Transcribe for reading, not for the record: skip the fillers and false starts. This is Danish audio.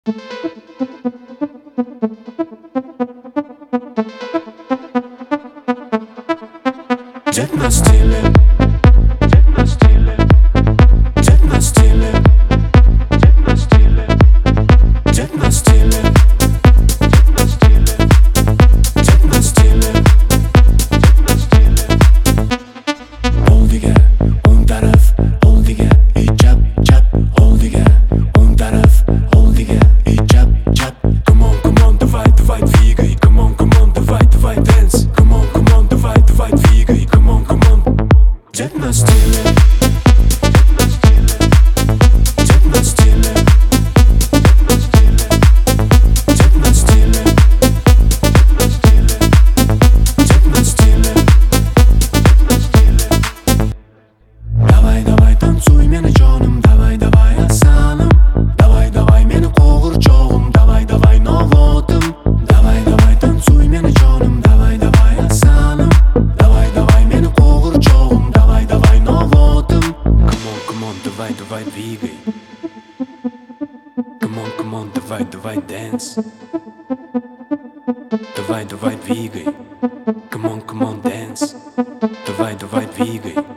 Sæt mig stille. Sæt mig stille. Sæt mig stille. Sæt mig stille. Sæt mig stille. Sæt mig stille. Sæt mig stille. Oldiga, un taraf, oldiga, i chap, chap, oldiga, un taraf, oldiga, i chap, chap. Come on, divide, figure. Come on, divide, dance. Come on, divide, figure. Come on. Sæt mig stille. Sæt mig stille. Sæt mig stille. Sæt mig stille. Davay tansuy meni canım. Davay aslanım. Davay meni qo'g'irchog'im. Davay novotim. Davay tansuy meni canım. Davay aslanım. Davay meni qo'g'irchog'im. Davay novotim. Come on, divide, двигай. Come on, divide, dance. Давай, двигай. Come on, dance. Давай, двигай.